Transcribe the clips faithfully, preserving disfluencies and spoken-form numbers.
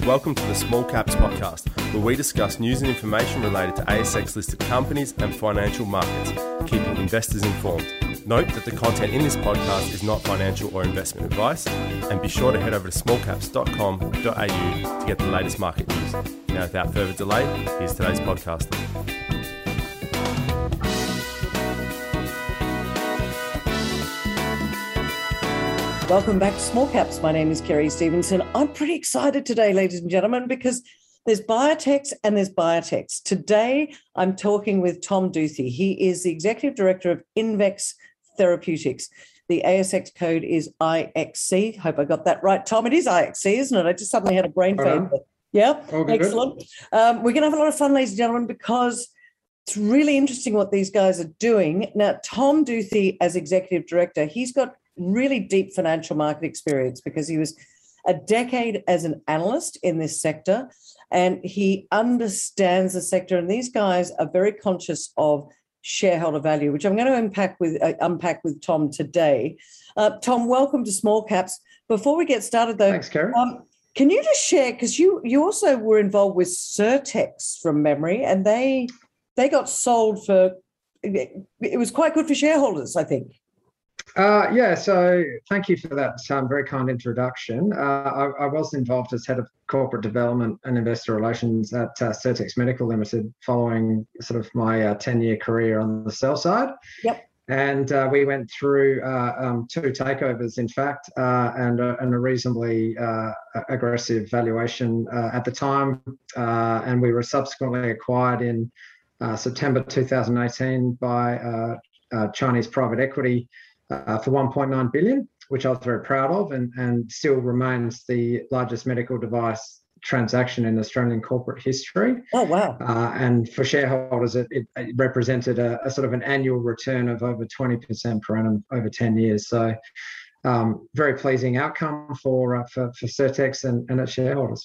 Welcome to the Small Caps Podcast, where we discuss news and information related to A S X-listed companies and financial markets, keeping investors informed. Note that the content in this podcast is not financial or investment advice, and be sure to head over to small caps dot com dot a u to get the latest market news. Now, without further delay, here's today's podcast. Welcome back to Small Caps. My name is Kerry Stevenson. I'm pretty excited today, ladies and gentlemen, because there's biotechs and there's biotechs. Today, I'm talking with Tom Duthy. He is the Executive Director of Invex Therapeutics. The A S X code is I X C. Hope I got that right, Tom. It is I X C, isn't it? I just suddenly had a brain fade. Uh-huh. Yeah, excellent. Um, we're going to have a lot of fun, ladies and gentlemen, because it's really interesting what these guys are doing. Now, Tom Duthy, as Executive Director, he's got really deep financial market experience because he was a decade as an analyst in this sector, and he understands the sector. And these guys are very conscious of shareholder value, which I'm going to unpack with uh, unpack with Tom today. Uh, Tom, welcome to Small Caps. Before we get started, though, thanks, Karen. Um, can you just share, because you you also were involved with Certex from memory, and they they got sold for, it was quite good for shareholders, I think. Uh, yeah, so thank you for that um, very kind introduction. Uh, I, I was involved as head of corporate development and investor relations at uh, Certex Medical Limited following sort of my uh, ten-year career on the sell side. Yep. And uh, we went through uh, um, two takeovers, in fact, uh, and, uh, and a reasonably uh, aggressive valuation uh, at the time. Uh, and we were subsequently acquired in uh, September two thousand eighteen by uh, uh, Chinese private equity Uh, for one point nine billion dollars, which I was very proud of, and, and still remains the largest medical device transaction in Australian corporate history. Oh, wow. Uh, and for shareholders, it, it, it represented a, a sort of an annual return of over twenty percent per annum over ten years. So um, very pleasing outcome for, uh, for, for Certex and, and its shareholders.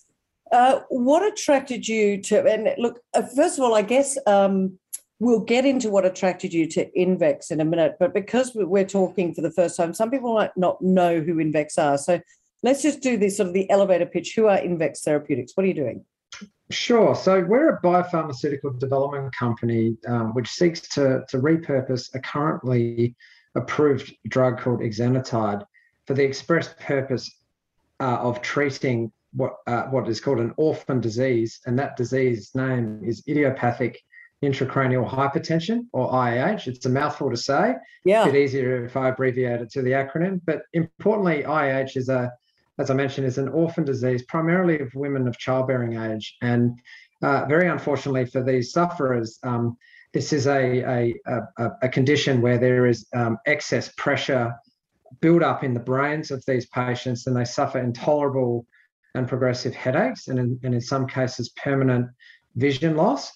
Uh, what attracted you to, and look, uh, first of all, I guess, um, we'll get into what attracted you to Invex in a minute, but because we're talking for the first time, some people might not know who Invex are. So let's just do this sort of the elevator pitch. Who are Invex Therapeutics? What are you doing? Sure. So we're a biopharmaceutical development company um, which seeks to, to repurpose a currently approved drug called exenatide for the express purpose uh, of treating what uh, what is called an orphan disease, and that disease name is idiopathic intracranial hypertension, or I A H. It's a mouthful to say. Yeah. A bit easier if I abbreviate it to the acronym. But importantly, I A H is a, as I mentioned, is an orphan disease, primarily of women of childbearing age. And uh, very unfortunately for these sufferers, um, this is a, a, a, a condition where there is um, excess pressure build up in the brains of these patients, and they suffer intolerable and progressive headaches, and in, and in some cases, permanent vision loss.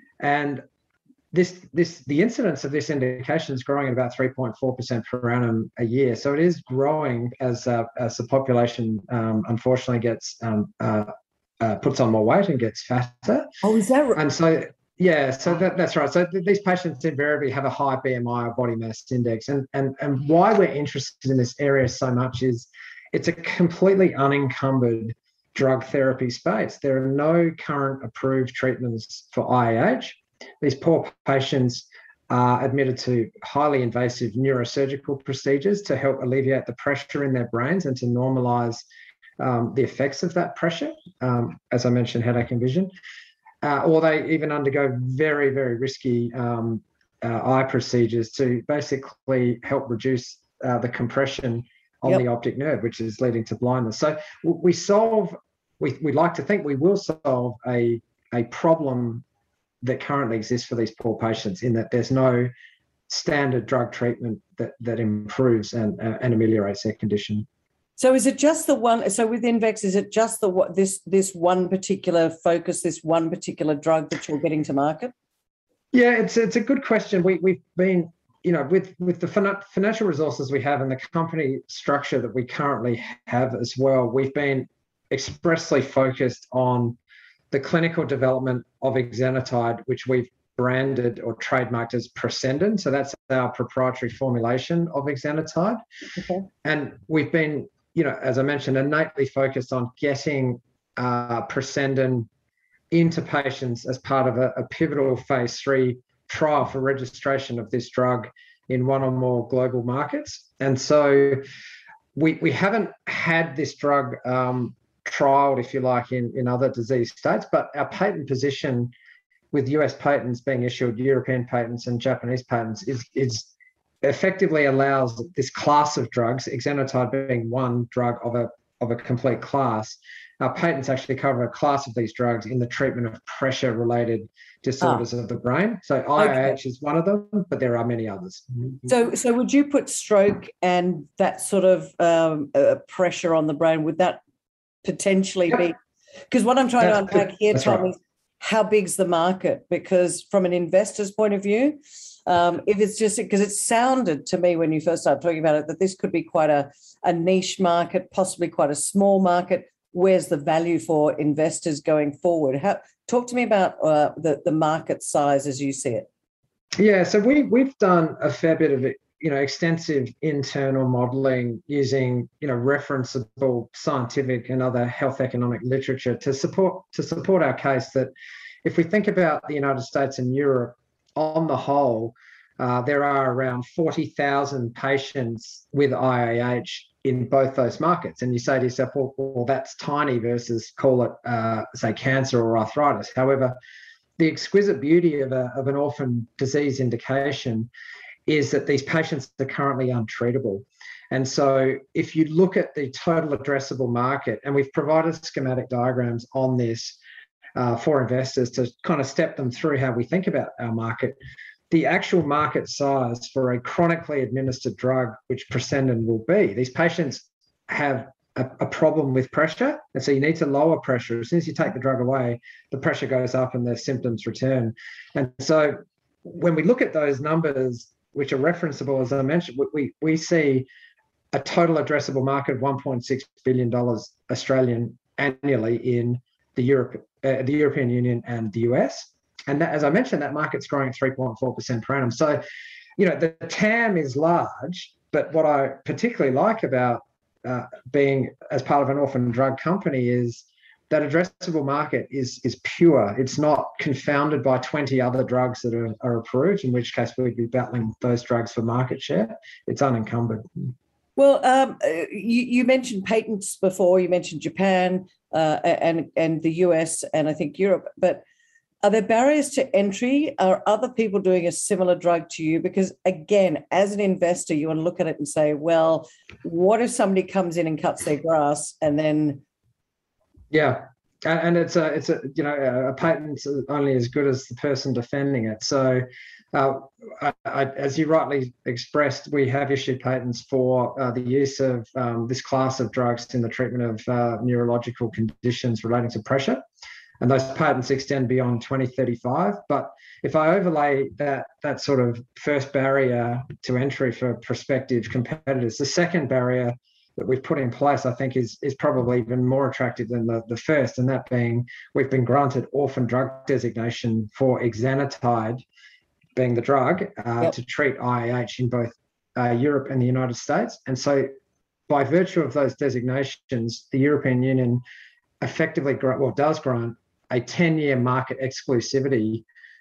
And this, this, the incidence of this indication is growing at about three point four percent per annum a year. So it is growing as uh, as the population um, unfortunately gets um, uh, uh, puts on more weight and gets fatter. Oh, is that right? And so yeah, so that, that's right. So th- these patients invariably have a high B M I or body mass index, and and and why we're interested in this area so much is it's a completely unencumbered drug therapy space. There are no current approved treatments for I A H. These poor patients are admitted to highly invasive neurosurgical procedures to help alleviate the pressure in their brains and to normalise um, the effects of that pressure, um, as I mentioned, headache and vision. Uh, or they even undergo very, very risky um, uh, eye procedures to basically help reduce uh, the compression on yep. the optic nerve, which is leading to blindness. So we solve We, we like to think we will solve a, a problem that currently exists for these poor patients, in that there's no standard drug treatment that, that improves and, uh, and ameliorates their condition. So is it just the one, so with Invex, is it just the what this this one particular focus, this one particular drug that you're getting to market? Yeah, it's it's a good question. We, we've been, you know, with, with the financial resources we have and the company structure that we currently have as well, we've been expressly focused on the clinical development of exenatide, which we've branded or trademarked as Presendin. So that's our proprietary formulation of exenatide. Okay. And we've been, you know, as I mentioned, innately focused on getting uh, Presendin into patients as part of a, a pivotal phase three trial for registration of this drug in one or more global markets. And so we, we haven't had this drug um, trialed, if you like, in, in other disease states, but our patent position with U S patents being issued, European patents and Japanese patents, is, is effectively allows this class of drugs, exenatide being one drug of a, of a complete class. Our patents actually cover a class of these drugs in the treatment of pressure-related disorders ah. of the brain. So I I H okay. is one of them, but there are many others. So, so would you put stroke and that sort of um, uh, pressure on the brain, would that potentially yep. be? Because what I'm trying that's, to unpack here, Tom, right. is how big's the market? Because from an investor's point of view, um, if it's just because it sounded to me when you first started talking about it that this could be quite a, a niche market, possibly quite a small market. Where's the value for investors going forward? How, talk to me about uh, the, the market size as you see it. Yeah, so we, we've done a fair bit of, you know, extensive internal modelling using, you know, referenceable scientific and other health economic literature to support to support our case that if we think about the United States and Europe on the whole, uh, there are around forty thousand patients with I A H in both those markets. And you say to yourself, well, well that's tiny versus call it, uh, say, cancer or arthritis. However, the exquisite beauty of, a, of an orphan disease indication is that these patients are currently untreatable. And so if you look at the total addressable market, and we've provided schematic diagrams on this uh, for investors to kind of step them through how we think about our market, the actual market size for a chronically administered drug, which Presendin will be, these patients have a, a problem with pressure. And so you need to lower pressure. As soon as you take the drug away, the pressure goes up and their symptoms return. And so when we look at those numbers, which are referenceable, as I mentioned, we, we see a total addressable market of one point six billion dollars Australian annually in the, Europe, uh, the European Union and the U S. And that, as I mentioned, that market's growing at three point four percent per annum. So, you know, the T A M is large, but what I particularly like about uh, being as part of an orphan drug company is that addressable market is, is pure. It's not confounded by twenty other drugs that are, are approved, in which case we'd be battling those drugs for market share. It's unencumbered. Well, um, you, you mentioned patents before. You mentioned Japan uh, and, and the U S and I think Europe, but are there barriers to entry? Are other people doing a similar drug to you? Because again, as an investor, you want to look at it and say, well, what if somebody comes in and cuts their grass and then... Yeah, and it's a, it's a, you know, a patent's only as good as the person defending it. So uh, I, I, as you rightly expressed, we have issued patents for uh, the use of um, this class of drugs in the treatment of uh, neurological conditions relating to pressure. And those patents extend beyond twenty thirty-five. But if I overlay that, that sort of first barrier to entry for prospective competitors, the second barrier that we've put in place, I think, is, is probably even more attractive than the, the first, and that being we've been granted orphan drug designation for exenatide, being the drug, uh, yep. to treat I A H in both uh, Europe and the United States. And so by virtue of those designations, the European Union effectively, well, does grant a ten-year market exclusivity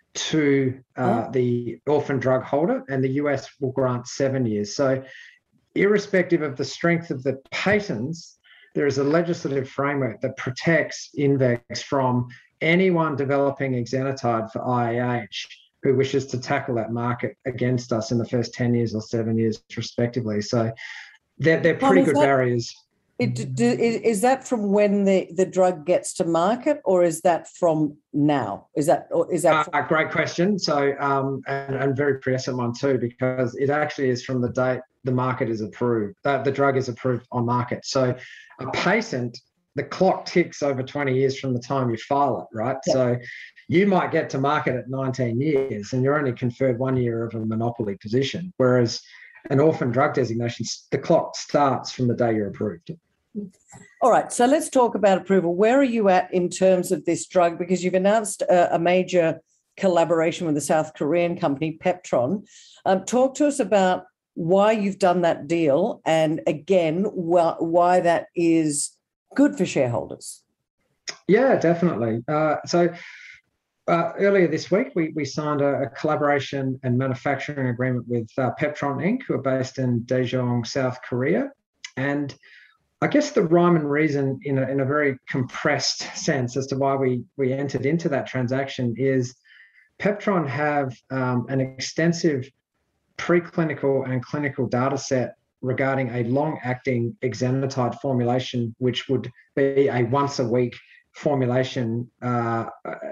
to uh, oh. the orphan drug holder, and the U S will grant seven years. So irrespective of the strength of the patents, there is a legislative framework that protects Invex from anyone developing exenatide for I A H who wishes to tackle that market against us in the first ten years or seven years, respectively. So they're, they're pretty good that, barriers. It, do, is that from when the, the drug gets to market, or is that from now? Is that or is that? Uh, great question. So, um, and, and very prescient one too, because it actually is from the date the market is approved, uh, the drug is approved on market. So a patent, the clock ticks over twenty years from the time you file it, right? Yeah. So you might get to market at nineteen years and you're only conferred one year of a monopoly position, whereas an orphan drug designation, the clock starts from the day you're approved. All right, so let's talk about approval. Where are you at in terms of this drug? Because you've announced a, a major collaboration with the South Korean company, Peptron. Um, talk to us about why you've done that deal, and again, wh- why that is good for shareholders. Yeah, definitely. Uh, so uh, earlier this week, we, we signed a, a collaboration and manufacturing agreement with uh, Peptron Incorporated, who are based in Daejeon, South Korea. And I guess the rhyme and reason in a, in a very compressed sense as to why we, we entered into that transaction is Peptron have um, an extensive preclinical and clinical data set regarding a long-acting exenatide formulation, which would be a once-a-week formulation uh,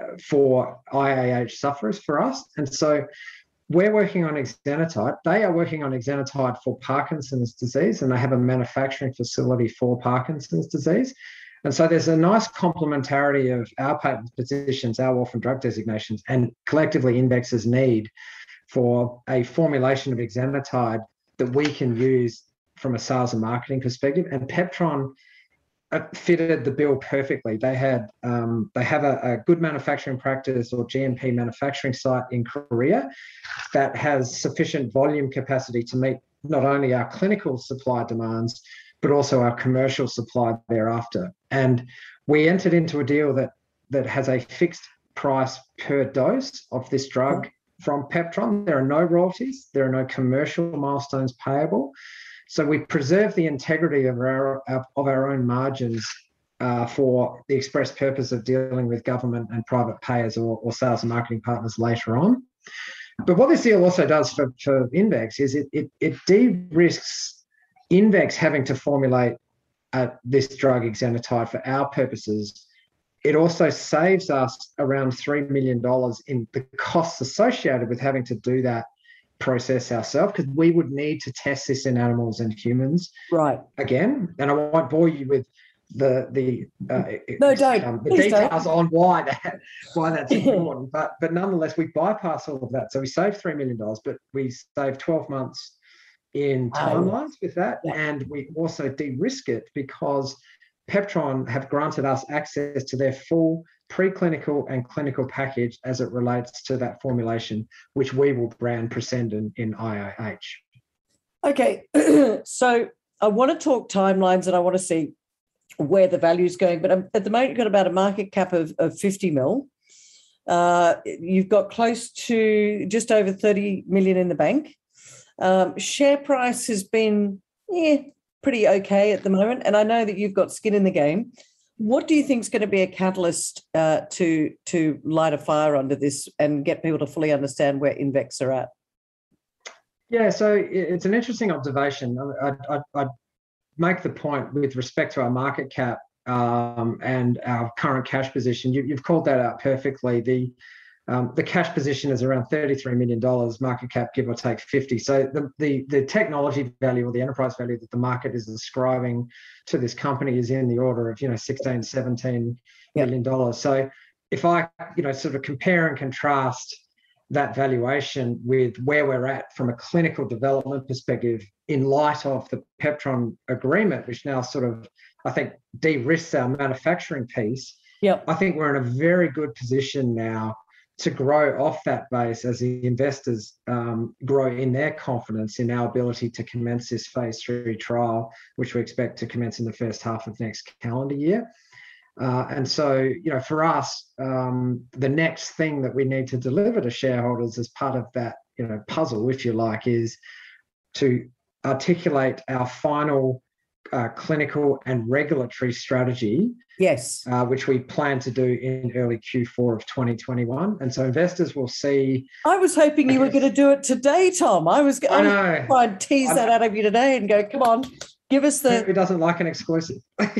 for I A H sufferers for us. And so we're working on exenatide. They are working on exenatide for Parkinson's disease, and they have a manufacturing facility for Parkinson's disease. And so there's a nice complementarity of our patent positions, our orphan drug designations, and collectively Invex' need for a formulation of exenatide that we can use from a sales and marketing perspective. And Peptron fitted the bill perfectly. They had um, they have a, a good manufacturing practice or G M P manufacturing site in Korea that has sufficient volume capacity to meet not only our clinical supply demands, but also our commercial supply thereafter. And we entered into a deal that that has a fixed price per dose of this drug from Peptron. There are no royalties. There are no commercial milestones payable. So we preserve the integrity of our, of our own margins uh, for the express purpose of dealing with government and private payers or, or sales and marketing partners later on. But what this deal also does for, for Invex is it, it, it de-risks Invex having to formulate uh, this drug exenatide for our purposes. It also saves us around three million dollars in the costs associated with having to do that process ourselves, because we would need to test this in animals and humans right again. And I won't bore you with the the uh, no don't um, the Please details don't. on why that why that's important. but but nonetheless, we bypass all of that. So we save three million dollars, but we save twelve months in timelines oh. with that, yeah. And we also de-risk it because Peptron have granted us access to their full preclinical and clinical package as it relates to that formulation, which we will brand Presendin in I A H. Okay, so I want to talk timelines and I want to see where the value is going, but at the moment you've got about a market cap of, of fifty mil. Uh, you've got close to just over thirty million in the bank. Um, share price has been yeah, pretty okay at the moment, and I know that you've got skin in the game. What do you think is going to be a catalyst uh, to to light a fire under this and get people to fully understand where Invex are at? Yeah, so it's an interesting observation. I'd, I'd, I'd make the point with respect to our market cap um, and our current cash position. You, you've called that out perfectly. The um, the cash position is around thirty-three million dollars, market cap give or take fifty. So the, the, the technology value or the enterprise value that the market is ascribing to this company is in the order of, you know, sixteen, seventeen million dollars. So if I, you know, sort of compare and contrast that valuation with where we're at from a clinical development perspective in light of the Peptron agreement, which now sort of, I think, de-risks our manufacturing piece, yep. I think we're in a very good position now to grow off that base as the investors um, grow in their confidence in our ability to commence this phase three trial, which we expect to commence in the first half of next calendar year. Uh, and so, you know, for us, um, the next thing that we need to deliver to shareholders as part of that, you know, puzzle, if you like, is to articulate our final uh, clinical and regulatory strategy. Yes. Uh, which we plan to do in early Q four of twenty twenty-one. And so investors will see. I was hoping you I were guess, going to do it today, Tom. I was, I was going to try and tease I, that out of you today and go, come on, give us the. Who doesn't like an exclusive?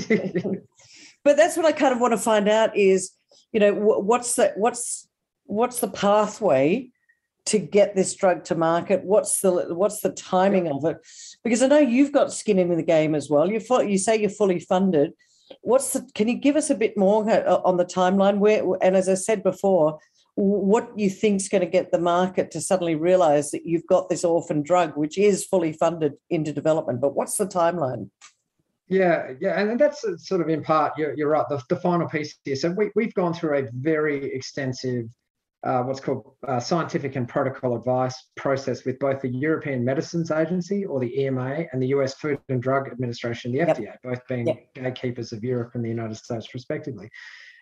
But that's what I kind of want to find out is, you know, what's the what's what's the pathway to get this drug to market? What's the what's the timing of it? Because I know you've got skin in the game as well. You you say you're fully funded. What's the? Can you give us a bit more on the timeline? Where, and as I said before, what you think is going to get the market to suddenly realise that you've got this orphan drug, which is fully funded into development? But what's the timeline? Yeah, yeah, and that's sort of in part, you're, you're right, the, the final piece here. So we, we've gone through a very extensive, uh, what's called uh, scientific and protocol advice process with both the European Medicines Agency, or the E M A, and the U S Food and Drug Administration, the F D A, yep. both being yep. gatekeepers of Europe and the United States, respectively.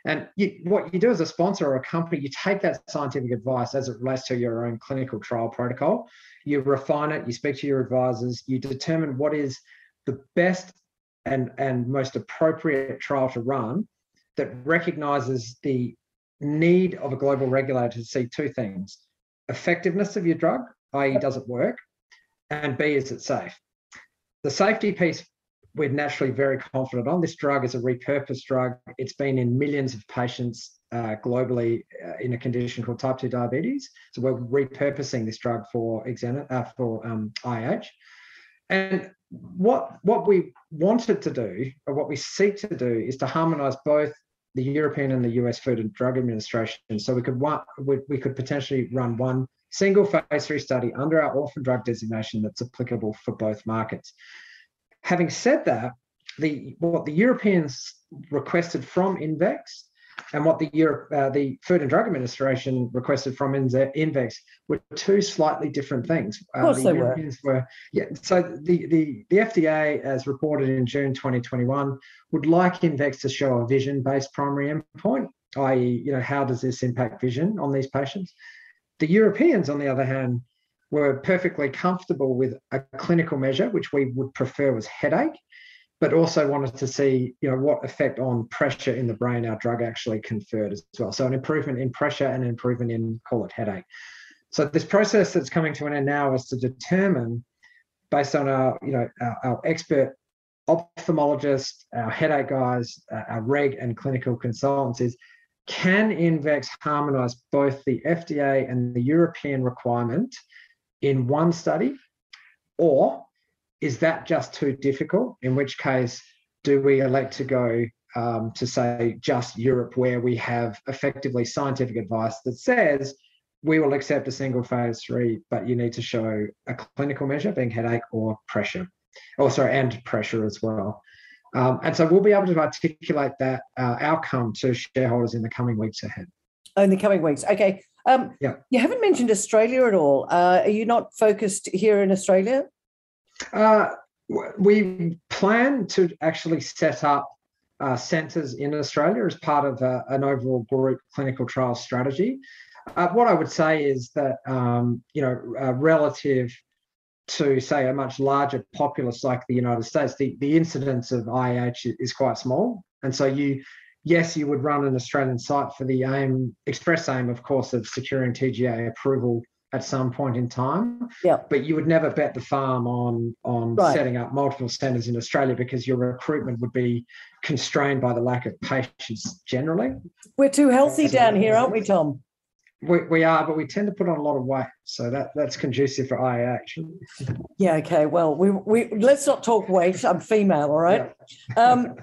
And you, what you do as a sponsor or a company, you take that scientific advice as it relates to your own clinical trial protocol, you refine it, you speak to your advisors, you determine what is the best and, and most appropriate trial to run that recognises the need of a global regulator to see two things: effectiveness of your drug, that is does it work, and B, is it safe? The safety piece we're naturally very confident on. This drug is a repurposed drug. It's been in millions of patients uh, globally uh, in a condition called type two diabetes. So we're repurposing this drug for exam- uh, for um, I H. And what, what we wanted to do, or what we seek to do, is to harmonise both the European and the U S Food and Drug Administration. So we could one, we, we could potentially run one single phase three study under our orphan drug designation that's applicable for both markets. Having said that, the what the Europeans requested from Invex and what the Europe, uh, the Food and Drug Administration requested from Invex were two slightly different things. Of course, uh, the they Europeans were. were. Yeah. So the, the the F D A, as reported in June twenty twenty-one, would like Invex to show a vision-based primary endpoint, that is, you know, how does this impact vision on these patients? The Europeans, on the other hand, were perfectly comfortable with a clinical measure, which we would prefer was headache, but also wanted to see, you know, what effect on pressure in the brain our drug actually conferred as well. So an improvement in pressure and an improvement in, call it, headache. So this process that's coming to an end now is to determine, based on our, you know, our, our expert ophthalmologists, our headache guys, uh, our reg and clinical consultants, is can Invex harmonise both the F D A and the European requirement in one study, or is that just too difficult? In which case, do we elect to go um, to say just Europe, where we have effectively scientific advice that says we will accept a single phase three, but you need to show a clinical measure, being headache or pressure, or sorry, and pressure as well. Um, and so we'll be able to articulate that uh, outcome to shareholders in the coming weeks ahead. Oh, in the coming weeks. Okay. Um, yeah. You haven't mentioned Australia at all. Uh, are you not focused here in Australia? Uh, we plan to actually set up uh, centres in Australia as part of uh, an overall group clinical trial strategy. Uh, what I would say is that, um, you know, uh, relative to, say, a much larger populace like the United States, the, the incidence of I H is quite small. And so you, yes, you would run an Australian site for the aim, express aim, of course, of securing T G A approval at some point in time. Yeah. But you would never bet the farm on, on right. setting up multiple centres in Australia, because your recruitment would be constrained by the lack of patients generally. We're too healthy down here, aren't we, Tom? We, we are, but we tend to put on a lot of weight, so that, that's conducive for I H. Yeah, okay. Well, we we let's not talk weight. I'm female, all right? Yeah. um,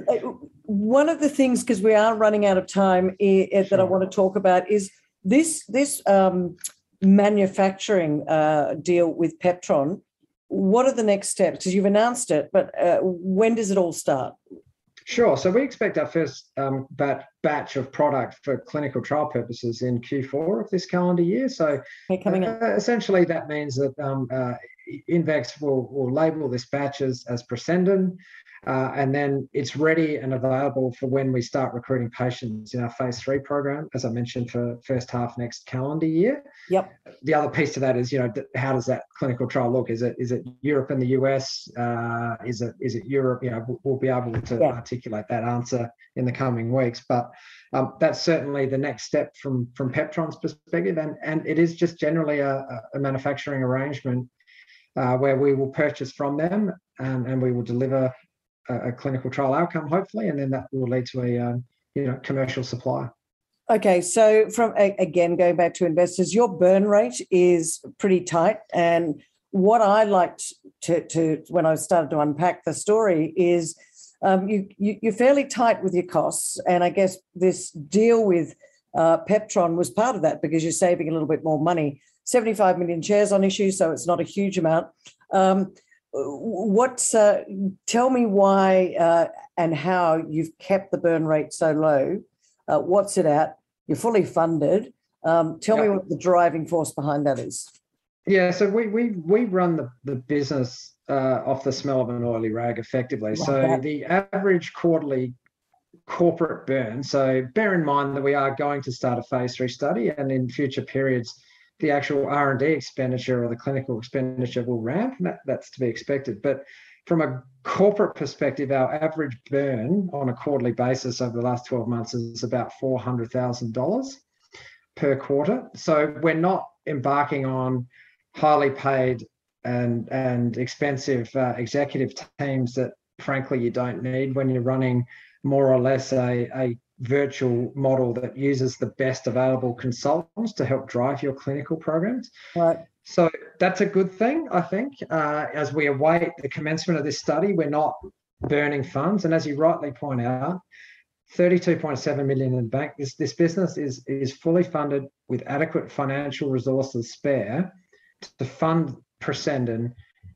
one of the things, because we are running out of time, that sure. I want to talk about is this this um, manufacturing uh, deal with Peptron. What are the next steps? Because you've announced it, but uh, when does it all start? Sure. So we expect our first um, bat, batch of product for clinical trial purposes in Q four of this calendar year. So okay, coming uh, up. essentially that means that um, uh, Invex will, will label this batch as, as Presendin, uh, and then it's ready and available for when we start recruiting patients in our phase three program, as I mentioned, for first half next calendar year. Yep. The other piece to that is, you know, how does that clinical trial look? Is it is it Europe and the U S? Uh, is it is it Europe? You know, we'll be able to yeah. articulate that answer in the coming weeks. But um, that's certainly the next step from from Peptron's perspective, and and it is just generally a, a manufacturing arrangement uh, where we will purchase from them and, and we will deliver a, a clinical trial outcome, hopefully, and then that will lead to a um, you know commercial supply. Okay, so from again going back to investors, your burn rate is pretty tight, and what I liked to, to when I started to unpack the story is um, you, you you're fairly tight with your costs, and I guess this deal with uh, Peptron was part of that, because you're saving a little bit more money. seventy-five million shares on issue, so it's not a huge amount. Um, what's uh, tell me why uh, and how you've kept the burn rate so low. Uh, what's it at? You're fully funded. Um, tell yep. me what the driving force behind that is. Yeah, so we we we run the, the business uh, off the smell of an oily rag effectively. Love so that. The average quarterly corporate burn. So bear in mind that we are going to start a phase three study, and in future periods, the actual R and D expenditure or the clinical expenditure will ramp. That, that's to be expected. But from a corporate perspective, our average burn on a quarterly basis over the last twelve months is about four hundred thousand dollars per quarter. So we're not embarking on highly paid and, and expensive uh, executive teams that, frankly, you don't need when you're running more or less a, a virtual model that uses the best available consultants to help drive your clinical programs. Right. So that's a good thing, I think. Uh, as we await the commencement of this study, we're not burning funds. And as you rightly point out, thirty-two point seven million in the bank. This, this business is, is fully funded with adequate financial resources spare to fund Presendon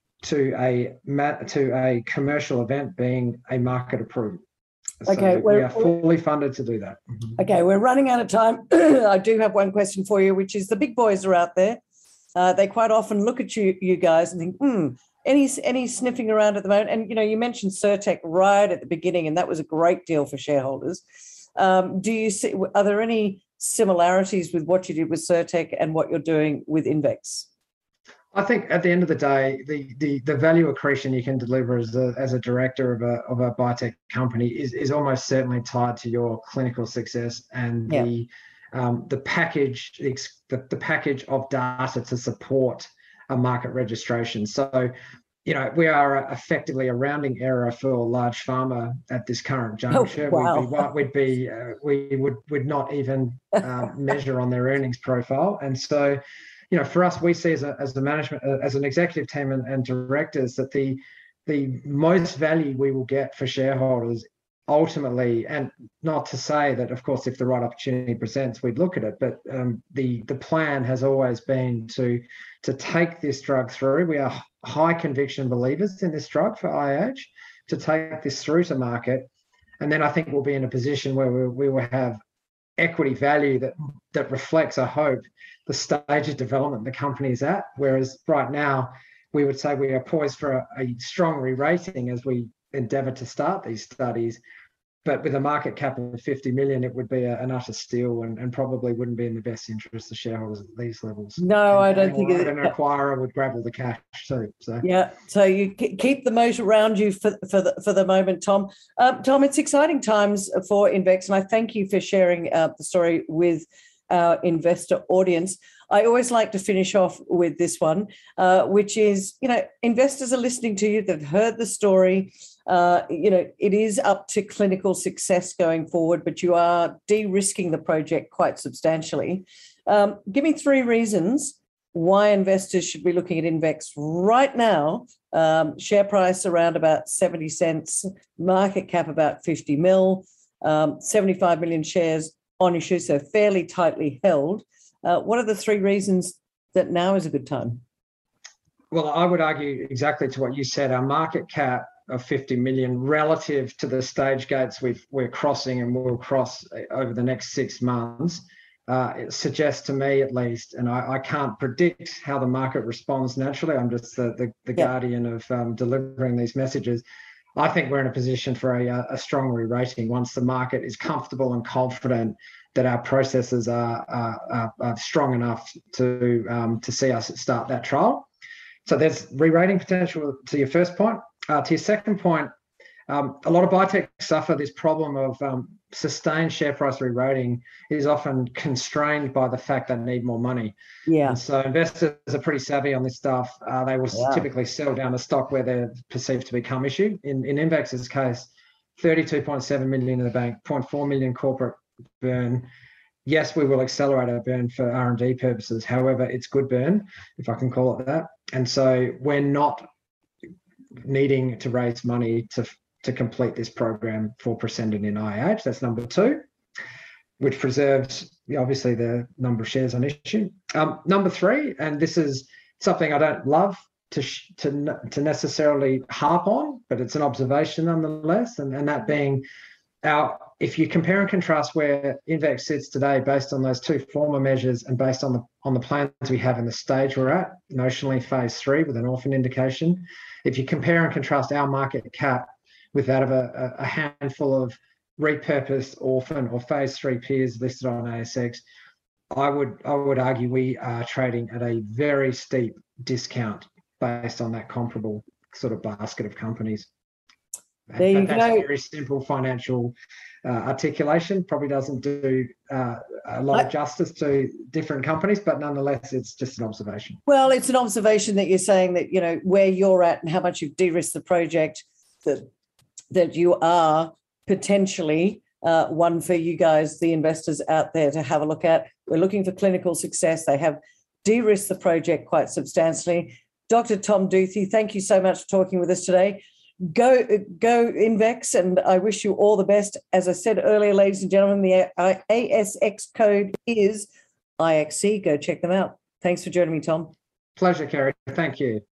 to a, to a commercial event being a market approval. Okay, so we are fully funded to do that. Okay, we're running out of time. I do have one question for you, which is the big boys are out there. Uh, they quite often look at you, you guys, and think, hmm, any any sniffing around at the moment? And you know, you mentioned Cirtec right at the beginning, and that was a great deal for shareholders. Um, do you see? Are there any similarities with what you did with Cirtec and what you're doing with Invex? I think at the end of the day, the the, the value accretion you can deliver as a, as a director of a of a biotech company is, is almost certainly tied to your clinical success and yeah. the um, the package the, the package of data to support a market registration. So, you know, we are effectively a rounding error for large pharma at this current juncture. Oh, wow. We'd be, we'd be uh, we would would not even uh, measure on their earnings profile, and so. You know, for us, we see as a as the management, as an executive team and, and directors, that the the most value we will get for shareholders ultimately, and not to say that, of course, if the right opportunity presents, we'd look at it, but um, the the plan has always been to to take this drug through. We are high conviction believers in this drug for I A H, to take this through to market, and then I think we'll be in a position where we, we will have equity value that that reflects, I hope, the stage of development the company is at. Whereas right now, we would say we are poised for a, a strong re-rating as we endeavour to start these studies. But with a market cap of fifty million, it would be a, an utter steal and, and probably wouldn't be in the best interest of shareholders at these levels. No, and, I don't and think it, an acquirer would grab all the cash too. So yeah, so you keep the moat around you for for the, for the moment, Tom. Um, Tom, it's exciting times for Invex, and I thank you for sharing uh, the story with our investor audience. I always like to finish off with this one, uh, which is, you know, investors are listening to you, they've heard the story. Uh, you know, it is up to clinical success going forward, but you are de-risking the project quite substantially. Um, give me three reasons why investors should be looking at Invex right now. Um, share price around about seventy cents, market cap about fifty mil, um, seventy-five million shares on issue, so fairly tightly held. Uh, what are the three reasons that now is a good time? Well, I would argue exactly to what you said. Our market cap of fifty million relative to the stage gates we've, we're crossing and will cross over the next six months, uh, it suggests to me at least, and I, I can't predict how the market responds naturally. I'm just the, the, the yeah. guardian of um, delivering these messages. I think we're in a position for a, a strong re-rating once the market is comfortable and confident that our processes are, are, are strong enough to, um, to see us start that trial. So there's re-rating potential to your first point. Uh, to your second point, um, a lot of biotech suffer this problem of um, sustained share price re-rating is often constrained by the fact they need more money. Yeah. And so investors are pretty savvy on this stuff. Uh, they will yeah. typically sell down a stock where they're perceived to become issue. In, in Invex's case, thirty-two point seven million in the bank, zero point four million corporate burn. Yes, we will accelerate our burn for R and D purposes. However, it's good burn, if I can call it that. And so we're not needing to raise money to to complete this program for Presendon in I A H. That's number two, which preserves obviously the number of shares on issue. Um, number three, and this is something I don't love to to to necessarily harp on, but it's an observation nonetheless, and, and that being our, if you compare and contrast where Invex sits today based on those two former measures and based on the on the plans we have in the stage we're at, notionally phase three with an orphan indication, if you compare and contrast our market cap with that of a, a handful of repurposed orphan or phase three peers listed on A S X, I would I would argue we are trading at a very steep discount based on that comparable sort of basket of companies. There you but that's go. very simple financial uh, articulation. Probably doesn't do uh, a lot of justice to different companies, but nonetheless, it's just an observation. Well, it's an observation that you're saying that, you know, where you're at and how much you've de-risked the project, that that you are potentially uh, one for you guys, the investors out there, to have a look at. We're looking for clinical success. They have de-risked the project quite substantially. Doctor Tom Duthy, thank you so much for talking with us today. Go, go Invex, and I wish you all the best. As I said earlier, ladies and gentlemen, the A S X code is I X C. Go check them out. Thanks for joining me, Tom. Pleasure, Kerry. Thank you.